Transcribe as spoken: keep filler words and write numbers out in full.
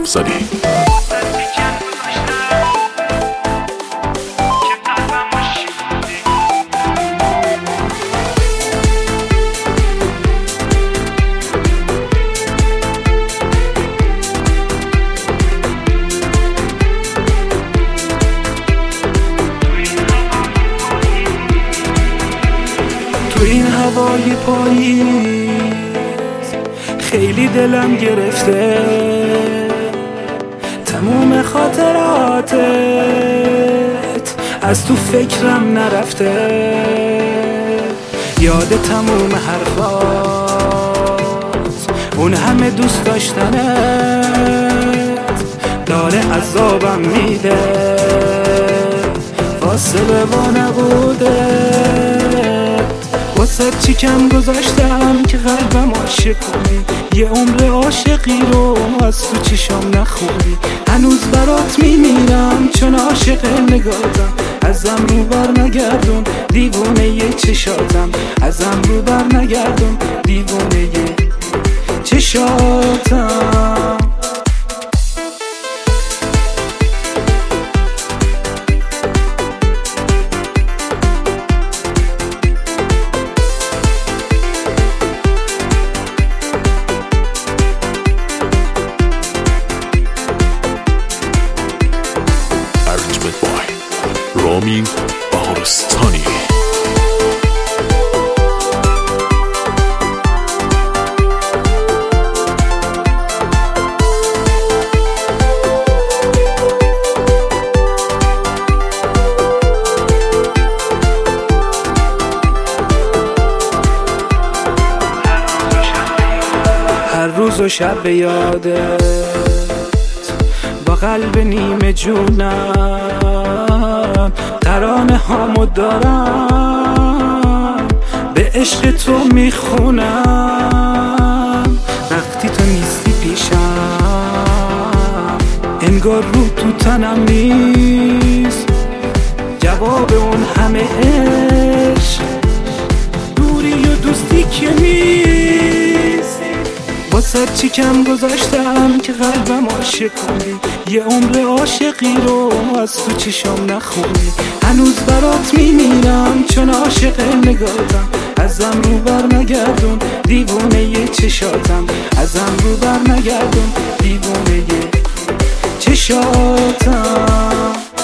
افزاری. تو این هوای پاییز خیلی دلم گرفته، تموم خاطراتت از تو فکرم نرفته، یاد تموم حرفات، اون همه دوست داشتنت داره عذابم میده، فاصله با نبوده. واسه چی کم گذاشتم که قلبم عاشق کنی، یه عمر عاشقی رو از تو چشام نخوری، هنوز برات میمیرم چون عاشق نگاتم، ازم رو بر نگردون دیوونه یه چشاتم، ازم رو بر نگردون دیوونه یه چشاتم. رامین بهارستانی. هر روز و شب به یادت با قلب نیمه جونم ترانه هامو دارم، به عشق تو میخونم، وقتی تو نیستی پیشم انگار رو تو تنم نیست، جواب اون همه عشق دوری و دوستی که نیست. واسه چی کم گذاشتم که قلبم عاشق کنی، یه عمر عاشقی رو از تو چشام نخونی، هنوز برات میمیرم چون عاشق نگاتم، ازم رو بر نگردون دیوونه یه چشاتم، ازم رو بر نگردون دیوونه یه چشاتم.